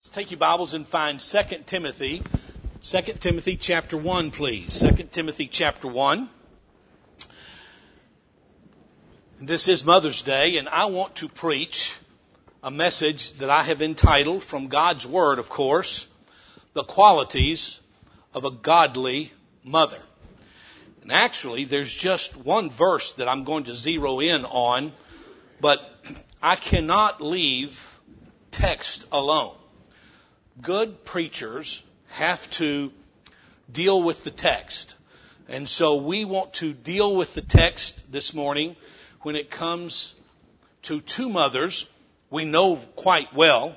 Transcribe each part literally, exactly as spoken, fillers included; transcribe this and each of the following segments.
Take your Bibles and find Second Timothy. Second Timothy chapter one, please. Second Timothy chapter one. This is Mother's Day, and I want to preach a message that I have entitled, from God's Word, of course, The Qualities of a Godly Mother. And actually, there's just one verse that I'm going to zero in on, but I cannot leave text alone. Good preachers have to deal with the text. And so we want to deal with the text this morning when it comes to two mothers we know quite well,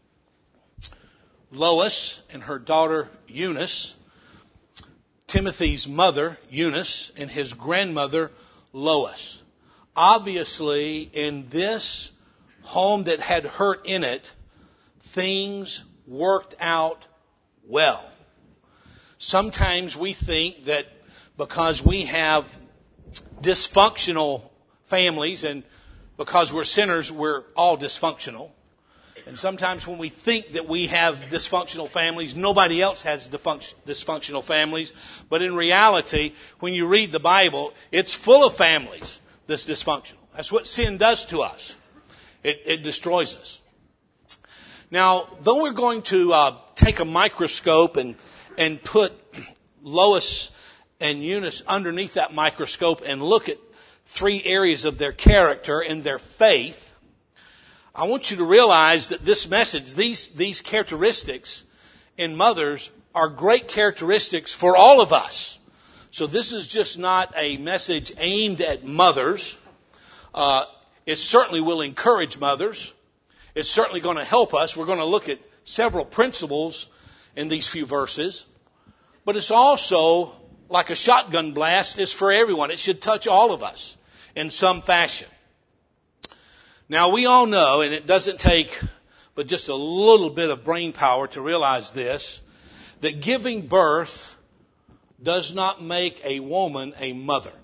Lois and her daughter Eunice, Timothy's mother Eunice and his grandmother Lois. Obviously, in this home that had hurt in it, things worked out well. Sometimes we think that because we have dysfunctional families and because we're sinners, we're all dysfunctional. And sometimes when we think that we have dysfunctional families, nobody else has dysfunctional families. But in reality, when you read the Bible, it's full of families that's dysfunctional. That's what sin does to us. It, it destroys us. Now, though we're going to uh, take a microscope and and put Lois and Eunice underneath that microscope and look at three areas of their character and their faith, I want you to realize that this message, these these characteristics in mothers are great characteristics for all of us. So this is just not a message aimed at mothers. Uh, it certainly will encourage mothers. It's certainly going to help us. We're going to look at several principles in these few verses. But it's also, like a shotgun blast, is for everyone. It should touch all of us in some fashion. Now, we all know, and it doesn't take but just a little bit of brain power to realize this, that giving birth does not make a woman a mother.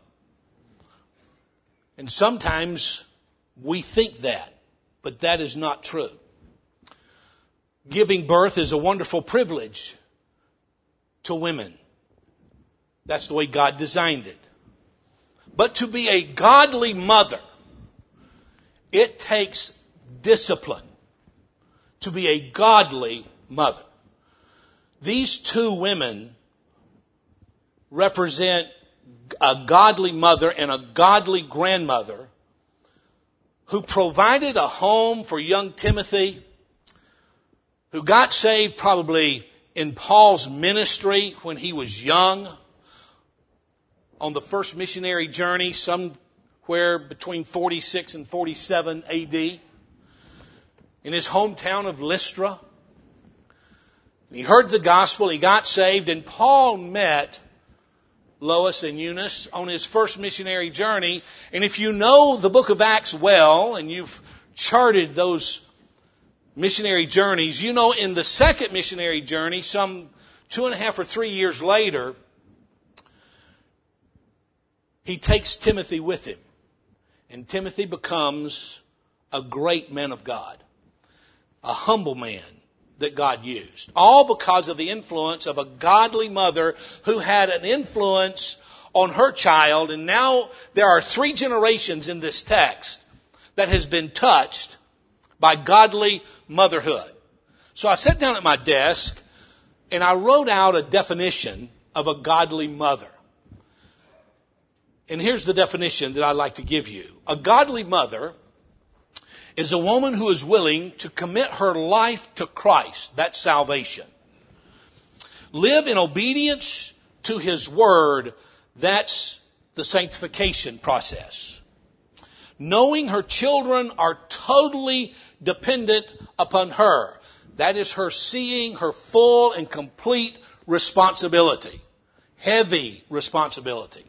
And sometimes we think that. But that is not true. Giving birth is a wonderful privilege to women. That's the way God designed it. But to be a godly mother, it takes discipline to be a godly mother. These two women represent a godly mother and a godly grandmother who provided a home for young Timothy, who got saved probably in Paul's ministry when he was young, on the first missionary journey, somewhere between forty-six and forty-seven A D, in his hometown of Lystra. He heard the gospel, he got saved, and Paul met Lois and Eunice on his first missionary journey. And if you know the book of Acts well, and you've charted those missionary journeys, you know in the second missionary journey, some two and a half or three years later, he takes Timothy with him. And Timothy becomes a great man of God, a humble man that God used. All because of the influence of a godly mother who had an influence on her child. And now there are three generations in this text that has been touched by godly motherhood. So I sat down at my desk and I wrote out a definition of a godly mother. And here's the definition that I'd like to give you. A godly mother is a woman who is willing to commit her life to Christ. That's salvation. Live in obedience to His Word. That's the sanctification process. Knowing her children are totally dependent upon her. That is her seeing her full and complete responsibility. Heavy responsibility.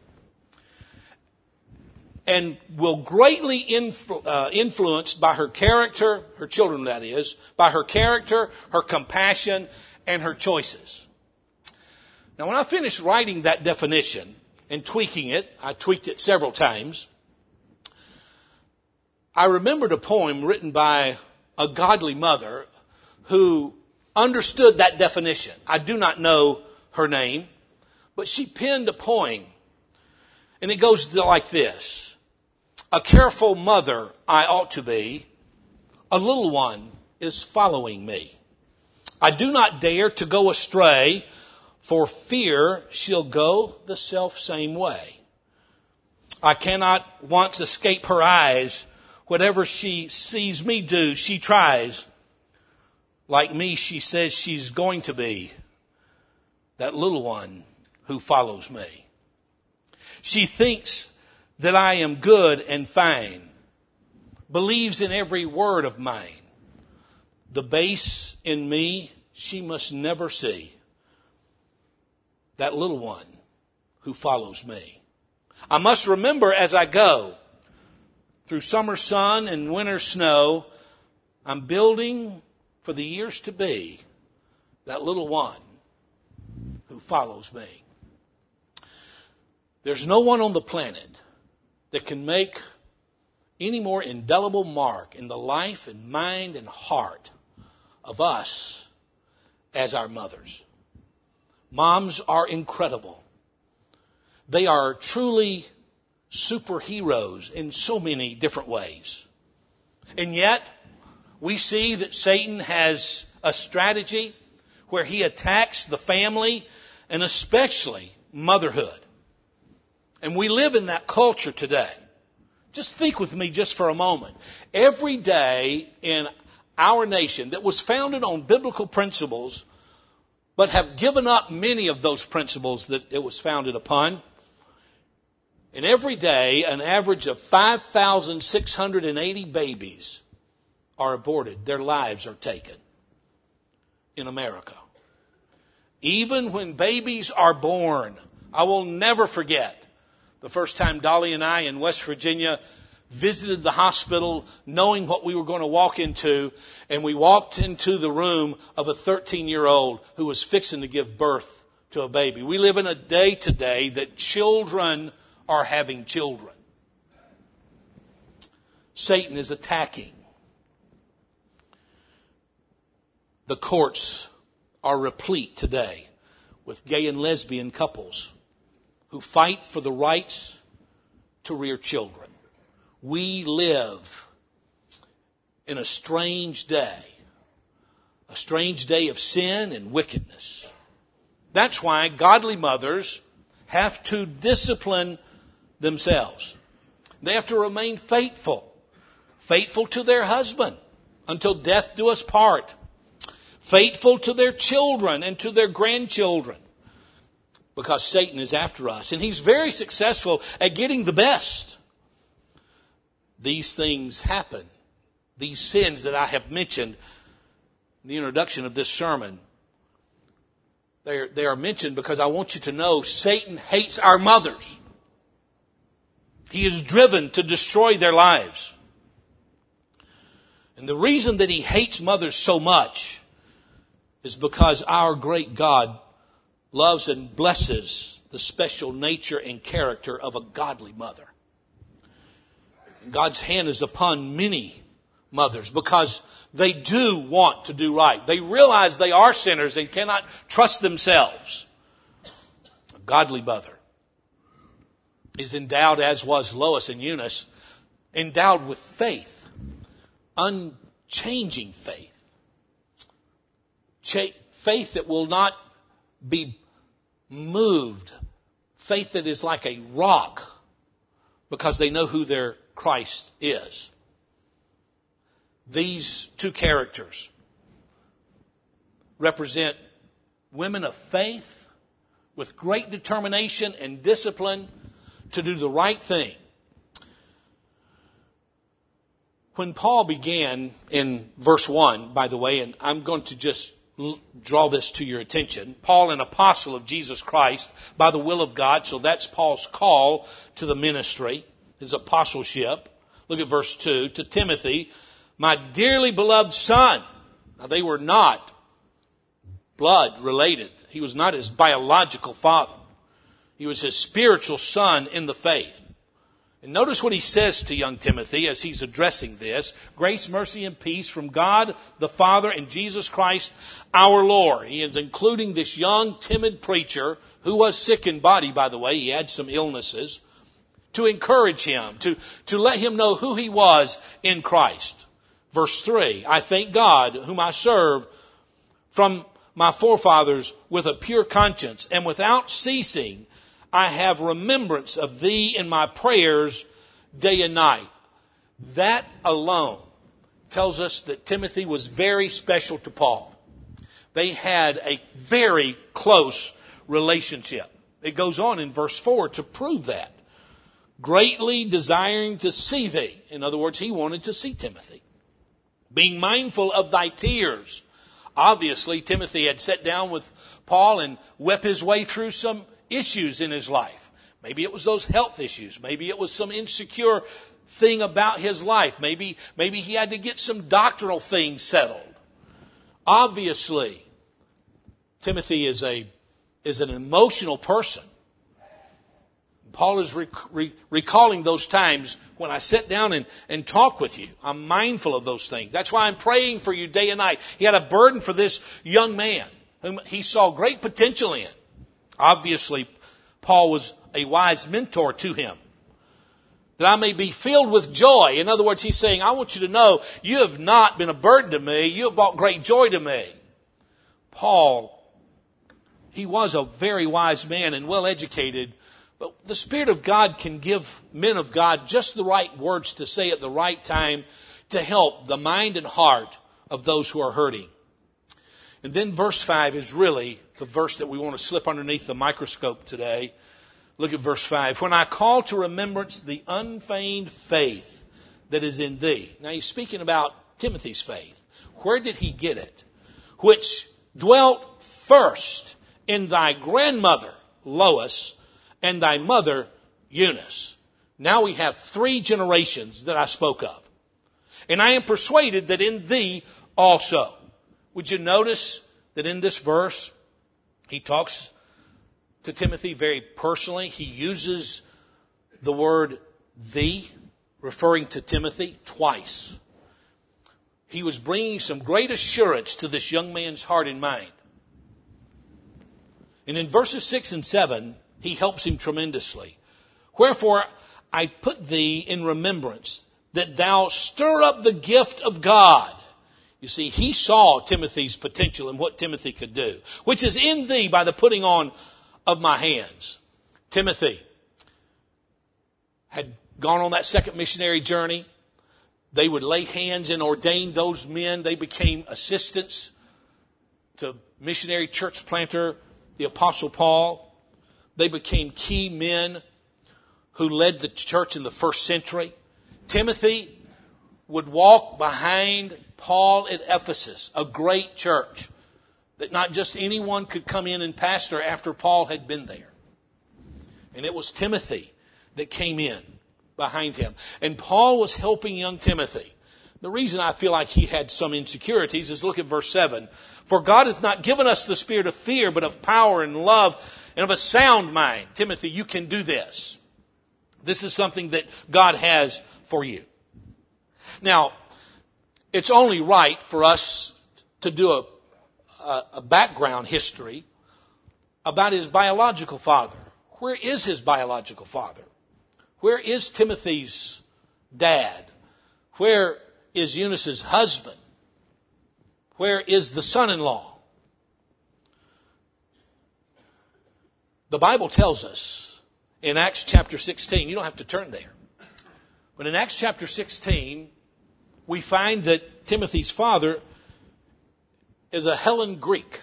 And will greatly influ- uh, influenced by her character, her children that is, by her character, her compassion, and her choices. Now when I finished writing that definition and tweaking it, I tweaked it several times, I remembered a poem written by a godly mother who understood that definition. I do not know her name, but she penned a poem. And it goes like this. A careful mother I ought to be. A little one is following me. I do not dare to go astray, for fear she'll go the self-same way. I cannot once escape her eyes. Whatever she sees me do, she tries. Like me, she says she's going to be that little one who follows me. She thinks that I am good and fine, believes in every word of mine. The base in me she must never see. That little one who follows me. I must remember as I go through summer sun and winter snow, I'm building for the years to be that little one who follows me. There's no one on the planet that can make any more indelible mark in the life and mind and heart of us as our mothers. Moms are incredible. They are truly superheroes in so many different ways. And yet, we see that Satan has a strategy where he attacks the family and especially motherhood. And we live in that culture today. Just think with me just for a moment. Every day in our nation that was founded on biblical principles, but have given up many of those principles that it was founded upon. And every day, an average of five thousand six hundred eighty babies are aborted. Their lives are taken in America. Even when babies are born, I will never forget the first time Dolly and I in West Virginia visited the hospital knowing what we were going to walk into, and we walked into the room of a thirteen-year-old who was fixing to give birth to a baby. We live in a day today that children are having children. Satan is attacking. The courts are replete today with gay and lesbian couples who fight for the rights to rear children. We live in a strange day, a strange day of sin and wickedness. That's why godly mothers have to discipline themselves. They have to remain faithful, faithful to their husband until death do us part, faithful to their children and to their grandchildren, because Satan is after us and he's very successful at getting the best. These things happen. These sins that I have mentioned in the introduction of this sermon, they are, they are mentioned because I want you to know Satan hates our mothers. He is driven to destroy their lives. And the reason that he hates mothers so much is because our great God loves and blesses the special nature and character of a godly mother. God's hand is upon many mothers because they do want to do right. They realize they are sinners and cannot trust themselves. A godly mother is endowed, as was Lois and Eunice, endowed with faith, unchanging faith. Ch- faith that will not be moved. Faith that is like a rock because they know who their Christ is. These two characters represent women of faith with great determination and discipline to do the right thing. When Paul began in verse one, by the way, and I'm going to just draw this to your attention. Paul, an apostle of Jesus Christ by the will of God. So that's Paul's call to the ministry, his apostleship. Look at verse two. To Timothy, my dearly beloved son. Now they were not blood related. He was not his biological father. He was his spiritual son in the faith. And notice what he says to young Timothy as he's addressing this. Grace, mercy, and peace from God the Father and Jesus Christ our Lord. He is including this young, timid preacher who was sick in body, by the way. He had some illnesses. To encourage him, to, to let him know who he was in Christ. Verse three, I thank God whom I serve from my forefathers with a pure conscience, and without ceasing I have remembrance of thee in my prayers day and night. That alone tells us that Timothy was very special to Paul. They had a very close relationship. It goes on in verse four to prove that. Greatly desiring to see thee. In other words, he wanted to see Timothy. Being mindful of thy tears. Obviously, Timothy had sat down with Paul and wept his way through some issues in his life. Maybe it was those health issues. Maybe it was some insecure thing about his life. Maybe, maybe he had to get some doctrinal things settled. Obviously, Timothy is a, is an emotional person. Paul is rec- re- recalling those times when I sit down and, and talk with you. I'm mindful of those things. That's why I'm praying for you day and night. He had a burden for this young man whom he saw great potential in. Obviously, Paul was a wise mentor to him. That I may be filled with joy. In other words, he's saying, I want you to know you have not been a burden to me. You have brought great joy to me. Paul, he was a very wise man and well educated. But the Spirit of God can give men of God just the right words to say at the right time to help the mind and heart of those who are hurting. And then verse five is really the verse that we want to slip underneath the microscope today. Look at verse five. When I call to remembrance the unfeigned faith that is in thee. Now he's speaking about Timothy's faith. Where did he get it? Which dwelt first in thy grandmother, Lois, and thy mother, Eunice. Now we have three generations that I spoke of. And I am persuaded that in thee also. Would you notice that in this verse, he talks to Timothy very personally. He uses the word thee, referring to Timothy, twice. He was bringing some great assurance to this young man's heart and mind. And in verses six and seven, he helps him tremendously. Wherefore, I put thee in remembrance that thou stir up the gift of God. You see, he saw Timothy's potential and what Timothy could do, which is in thee by the putting on of my hands. Timothy had gone on that second missionary journey. They would lay hands and ordain those men. They became assistants to missionary church planter, the Apostle Paul. They became key men who led the church in the first century. Timothy would walk behind Paul at Ephesus, a great church that not just anyone could come in and pastor after Paul had been there. And it was Timothy that came in behind him. And Paul was helping young Timothy. The reason I feel like he had some insecurities is look at verse seven. For God hath not given us the spirit of fear, but of power and love and of a sound mind. Timothy, you can do this. This is something that God has for you. Now, it's only right for us to do a, a, a background history about his biological father. Where is his biological father? Where is Timothy's dad? Where is Eunice's husband? Where is the son-in-law? The Bible tells us in Acts chapter sixteen, you don't have to turn there, but in Acts chapter sixteen, we find that Timothy's father is a Hellen Greek.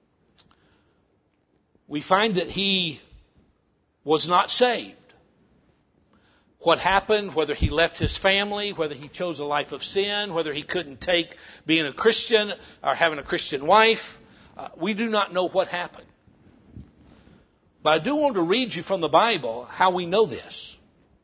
We find that he was not saved. What happened, whether he left his family, whether he chose a life of sin, whether he couldn't take being a Christian or having a Christian wife, uh, we do not know what happened. But I do want to read you from the Bible how we know this.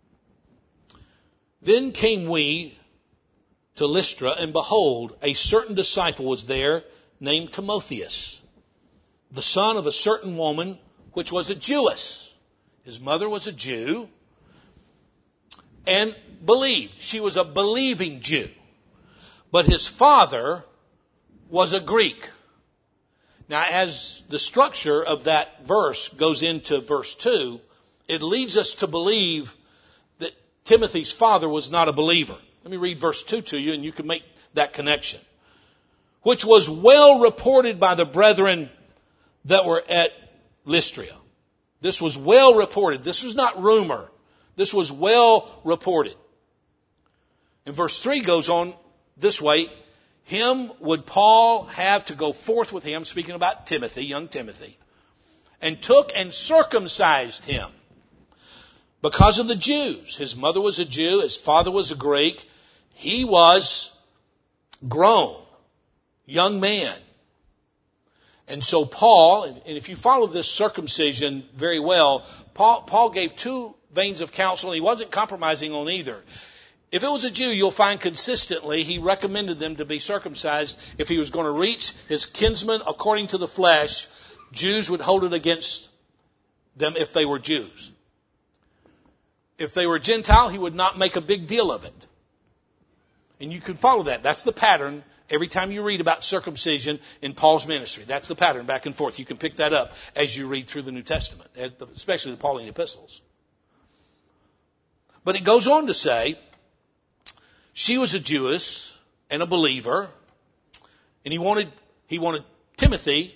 Then came we to Lystra, and behold, a certain disciple was there named Timotheus, the son of a certain woman which was a Jewess. His mother was a Jew. and believed. She was a believing Jew. But his father was a Greek. Now, as the structure of that verse goes into verse two, it leads us to believe that Timothy's father was not a believer. Let me read verse two to you and you can make that connection. Which was well reported by the brethren that were at Lystra. This was well reported. This was not rumor. This was well reported. And verse three goes on this way. Him would Paul have to go forth with him, speaking about Timothy, young Timothy, and took and circumcised him because of the Jews. His mother was a Jew. His father was a Greek. He was grown, young man. And so Paul, and if you follow this circumcision very well, Paul, Paul gave two veins of counsel, and he wasn't compromising on either. If it was a Jew, you'll find consistently he recommended them to be circumcised. If he was going to reach his kinsmen according to the flesh, Jews would hold it against them if they were Jews. If they were Gentile, he would not make a big deal of it. And you can follow that. That's the pattern every time you read about circumcision in Paul's ministry. That's the pattern back and forth. You can pick that up as you read through the New Testament, especially the Pauline epistles. But it goes on to say, she was a Jewess and a believer, and he wanted, he wanted Timothy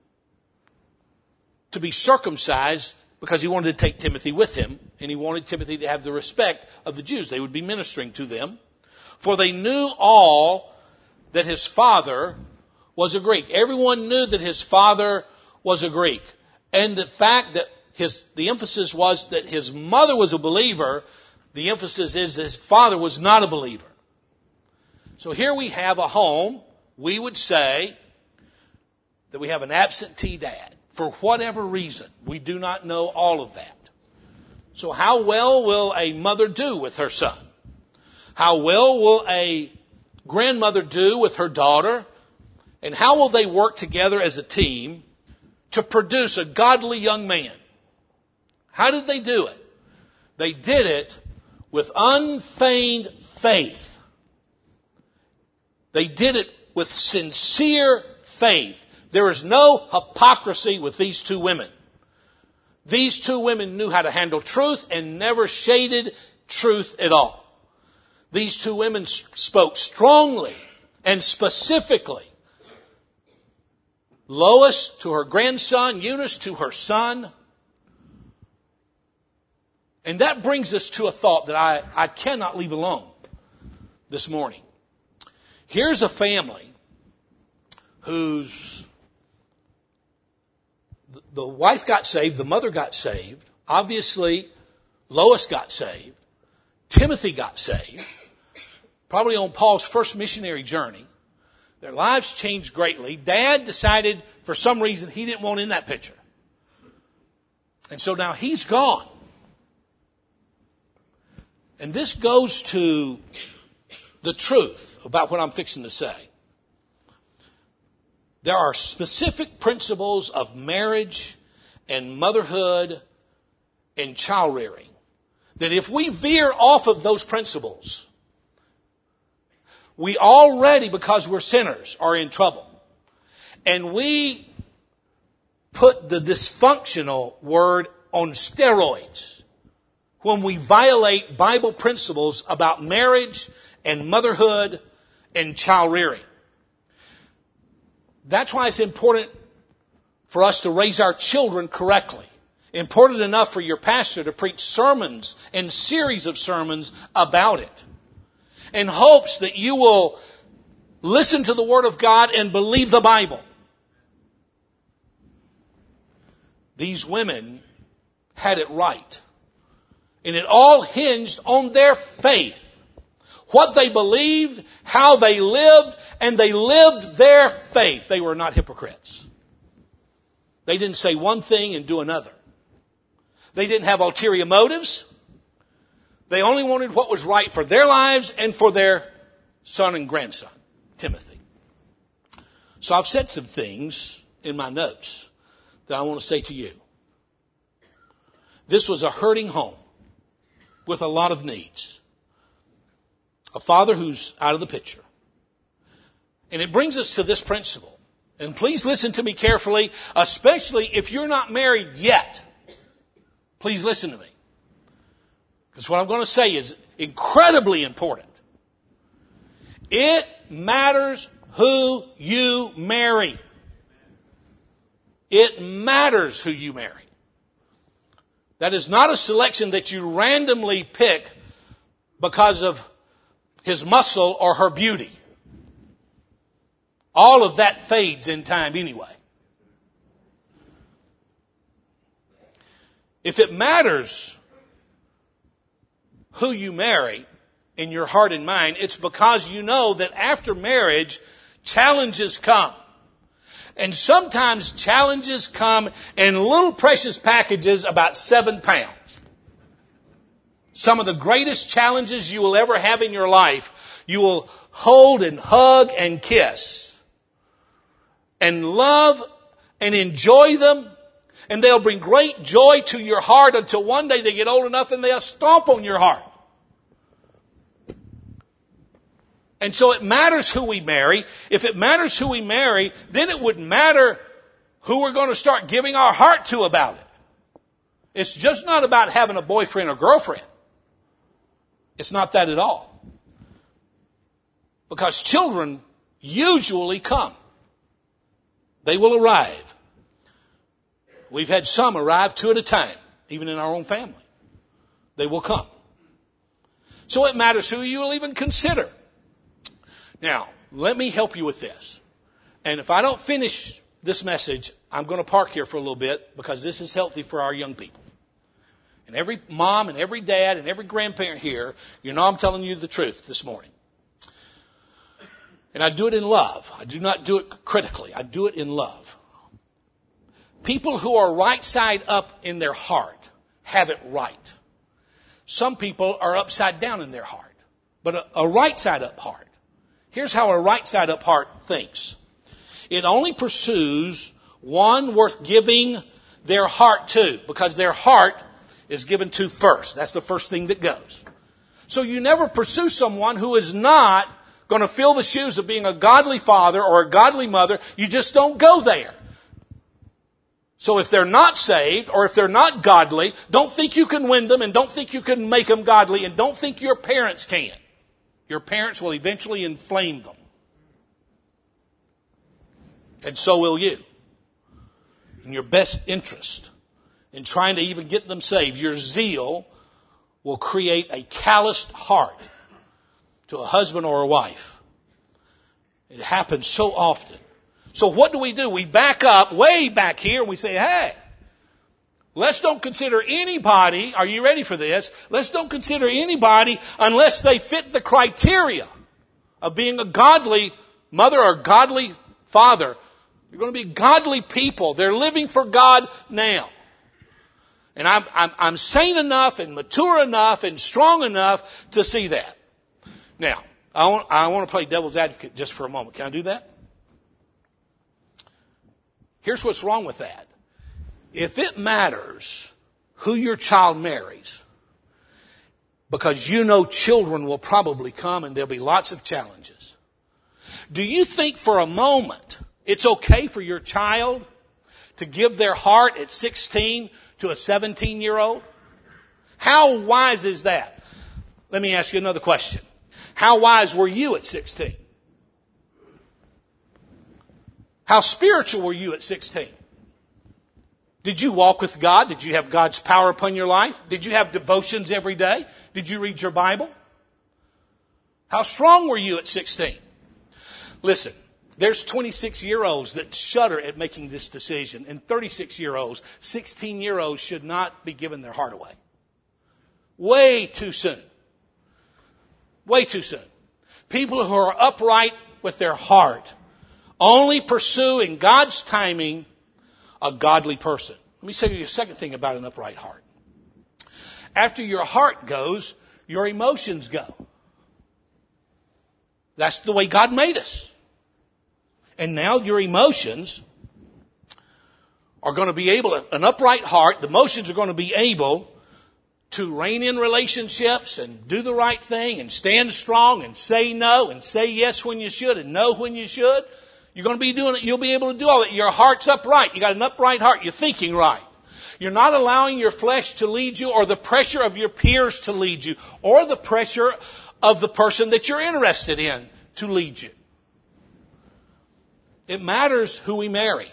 to be circumcised because he wanted to take Timothy with him, and he wanted Timothy to have the respect of the Jews. They would be ministering to them. For they knew all that his father was a Greek. Everyone knew that his father was a Greek. And the fact that his, the emphasis was that his mother was a believer, the emphasis is that his father was not a believer. So here we have a home, we would say that we have an absentee dad. For whatever reason, we do not know all of that. So how well will a mother do with her son? How well will a grandmother do with her daughter? And how will they work together as a team to produce a godly young man? How did they do it? They did it with unfeigned faith. They did it with sincere faith. There is no hypocrisy with these two women. These two women knew how to handle truth and never shaded truth at all. These two women spoke strongly and specifically. Lois to her grandson, Eunice to her son. And that brings us to a thought that I, I cannot leave alone this morning. Here's a family whose the wife got saved, the mother got saved. Obviously, Lois got saved. Timothy got saved. Probably on Paul's first missionary journey. Their lives changed greatly. Dad decided for some reason he didn't want in that picture. And so now he's gone. And this goes to the truth about what I'm fixing to say. There are specific principles of marriage and motherhood and child rearing that if we veer off of those principles, we already, because we're sinners, are in trouble. And we put the dysfunctional word on steroids when we violate Bible principles about marriage and motherhood and child rearing. That's why it's important for us to raise our children correctly. Important enough for your pastor to preach sermons and series of sermons about it. In hopes that you will listen to the Word of God and believe the Bible. These women had it right. And it all hinged on their faith. What they believed, how they lived, and they lived their faith. They were not hypocrites. They didn't say one thing and do another. They didn't have ulterior motives. They only wanted what was right for their lives and for their son and grandson, Timothy. So I've said some things in my notes that I want to say to you. This was a hurting home. with a lot of needs. A father who's out of the picture. And it brings us to this principle. And please listen to me carefully, especially if you're not married yet. Please listen to me. Because what I'm going to say is incredibly important. It matters who you marry. It matters who you marry. That is not a selection that you randomly pick because of his muscle or her beauty. All of that fades in time anyway. If it matters who you marry in your heart and mind, it's because you know that after marriage, challenges come. And sometimes challenges come in little precious packages about seven pounds. Some of the greatest challenges you will ever have in your life, you will hold and hug and kiss and love and enjoy them. And they'll bring great joy to your heart until one day they get old enough and they'll stomp on your heart. And so it matters who we marry. If it matters who we marry, then it would matter who we're going to start giving our heart to about it. It's just not about having a boyfriend or girlfriend. It's not that at all. Because children usually come. They will arrive. We've had some arrive two at a time, even in our own family. They will come. So it matters who you will even consider. Now, let me help you with this. And if I don't finish this message, I'm going to park here for a little bit because this is healthy for our young people. And every mom and every dad and every grandparent here, you know I'm telling you the truth this morning. And I do it in love. I do not do it critically. I do it in love. People who are right side up in their heart have it right. Some people are upside down in their heart. But a, a right side up heart. Here's how a right side up heart thinks. It only pursues one worth giving their heart to, because their heart is given to first. That's the first thing that goes. So you never pursue someone who is not going to fill the shoes of being a godly father or a godly mother. You just don't go there. So if they're not saved or if they're not godly, don't think you can win them and don't think you can make them godly and don't think your parents can. Your parents will eventually inflame them. And so will you. In your best interest in trying to even get them saved, your zeal will create a calloused heart to a husband or a wife. It happens so often. So what do we do? We back up way back here and we say, hey, let's don't consider anybody, are you ready for this? Let's don't consider anybody unless they fit the criteria of being a godly mother or godly father. They're going to be godly people. They're living for God now. And I'm, I'm, I'm sane enough and mature enough and strong enough to see that. Now, I want, I want to play devil's advocate just for a moment. Can I do that? Here's what's wrong with that. If it matters who your child marries, because you know children will probably come and there'll be lots of challenges, do you think for a moment it's okay for your child to give their heart at sixteen to a seventeen-year-old? How wise is that? Let me ask you another question. How wise were you at sixteen? How spiritual were you at sixteen? Did you walk with God? Did you have God's power upon your life? Did you have devotions every day? Did you read your Bible? How strong were you at sixteen? Listen, there's twenty-six-year-olds that shudder at making this decision, and thirty-six-year-olds, sixteen-year-olds should not be giving their heart away. Way too soon. Way too soon. People who are upright with their heart only pursue in God's timing a godly person. Let me say to you a second thing about an upright heart. After your heart goes, your emotions go. That's the way God made us. And now your emotions are going to be able to, an upright heart, the emotions are going to be able to rein in relationships and do the right thing and stand strong and say no and say yes when you should and no when you should, you're going to be doing it. You'll be able to do all that. Your heart's upright. You got an upright heart. You're thinking right. You're not allowing your flesh to lead you or the pressure of your peers to lead you or the pressure of the person that you're interested in to lead you. It matters who we marry.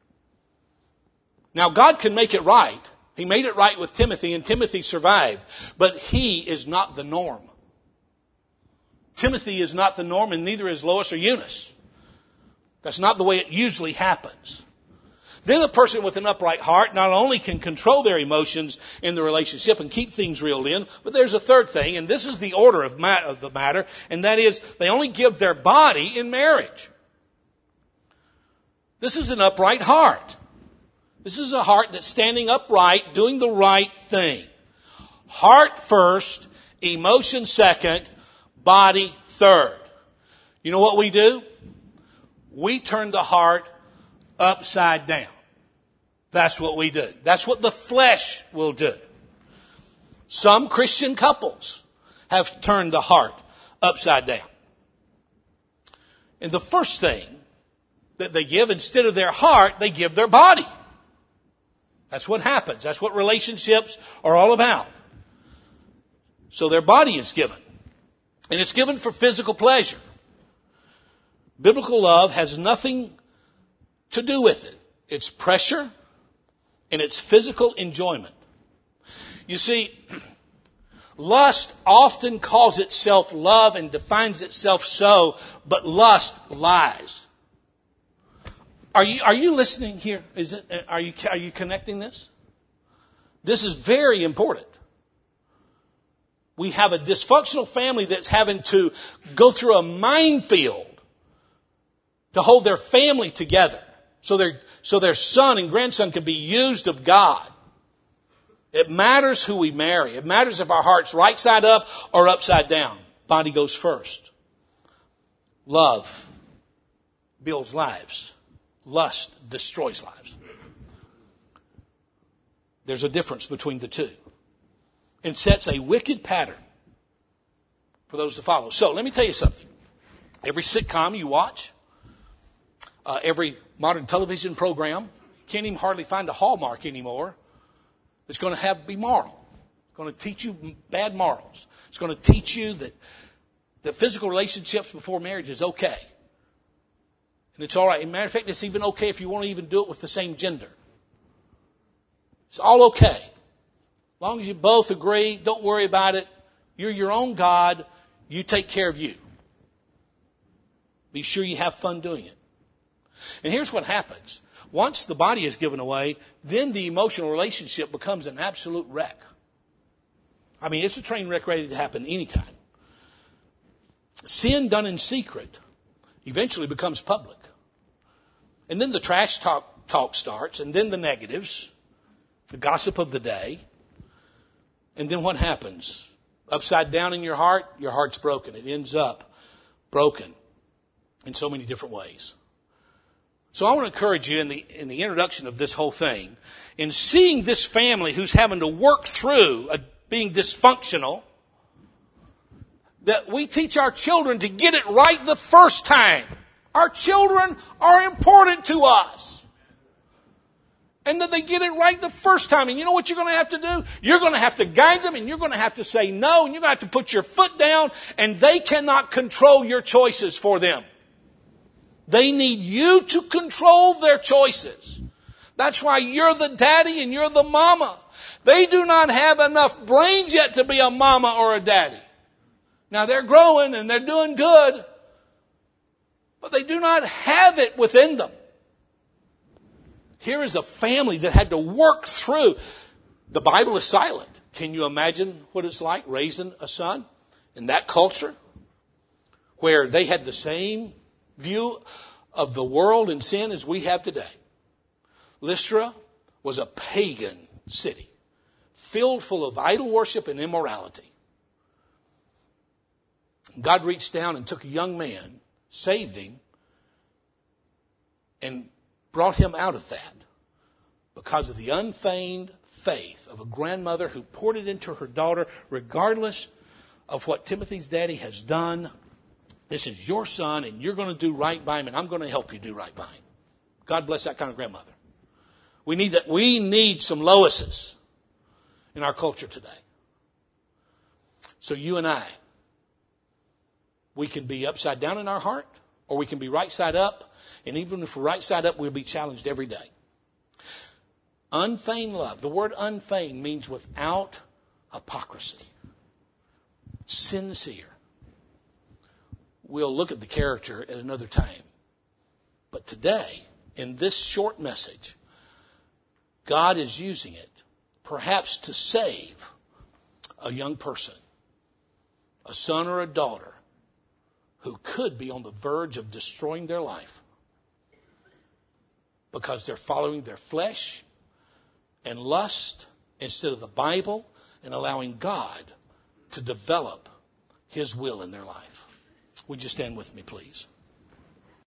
Now, God can make it right. He made it right with Timothy, and Timothy survived. But he is not the norm. Timothy is not the norm, and neither is Lois or Eunice. That's not the way it usually happens. Then a person with an upright heart not only can control their emotions in the relationship and keep things reeled in, but there's a third thing, and this is the order of, mat- of the matter, and that is they only give their body in marriage. This is an upright heart. This is a heart that's standing upright, doing the right thing. Heart first, emotion second, body third. You know what we do? We turn the heart upside down. That's what we do. That's what the flesh will do. Some Christian couples have turned the heart upside down. And the first thing that they give, instead of their heart, they give their body. That's what happens. That's what relationships are all about. So their body is given. And it's given for physical pleasure. Biblical love has nothing to do with it. It's pressure and it's physical enjoyment. You see, lust often calls itself love and defines itself so, but lust lies. Are you, are you listening here? Is it, are you, are you connecting this? This is very important. We have a dysfunctional family that's having to go through a minefield to hold their family together so their, so their son and grandson can be used of God. It matters who we marry. It matters if our heart's right side up or upside down. Body goes first. Love builds lives. Lust destroys lives. There's a difference between the two. And sets a wicked pattern for those to follow. So let me tell you something. Every sitcom you watch, uh, every modern television program, you can't even hardly find a Hallmark anymore. It's going to have be moral. It's going to teach you bad morals. It's going to teach you that, that physical relationships before marriage is okay. And it's all right. As a matter of fact, it's even okay if you want to even do it with the same gender. It's all okay. As long as you both agree, don't worry about it. You're your own God. You take care of you. Be sure you have fun doing it. And here's what happens. Once the body is given away, then the emotional relationship becomes an absolute wreck. I mean, it's a train wreck ready to happen anytime. Sin done in secret eventually becomes public. And then the trash talk, talk starts, and then the negatives, the gossip of the day. And then what happens? Upside down in your heart, your heart's broken. It ends up broken in so many different ways. So I want to encourage you in the in the introduction of this whole thing, in seeing this family who's having to work through a, being dysfunctional, that we teach our children to get it right the first time. Our children are important to us. And that they get it right the first time. And you know what you're going to have to do? You're going to have to guide them, and you're going to have to say no, and you're going to have to put your foot down, and they cannot control your choices for them. They need you to control their choices. That's why you're the daddy and you're the mama. They do not have enough brains yet to be a mama or a daddy. Now they're growing and they're doing good, but they do not have it within them. Here is a family that had to work through. The Bible is silent. Can you imagine what it's like raising a son in that culture where they had the same view of the world and sin as we have today? Lystra was a pagan city filled full of idol worship and immorality. God reached down and took a young man, saved him, and brought him out of that because of the unfeigned faith of a grandmother who poured it into her daughter, regardless of what Timothy's daddy has done. This is your son, and you're going to do right by him, and I'm going to help you do right by him. God bless that kind of grandmother. We need that. We need some Loises in our culture today. So you and I, we can be upside down in our heart, or we can be right side up. And even if we're right side up, we'll be challenged every day. Unfeigned love. The word unfeigned means without hypocrisy. Sincere. We'll look at the character at another time. But today, in this short message, God is using it perhaps to save a young person, a son or a daughter, who could be on the verge of destroying their life because they're following their flesh and lust instead of the Bible and allowing God to develop His will in their life. Would you stand with me, please?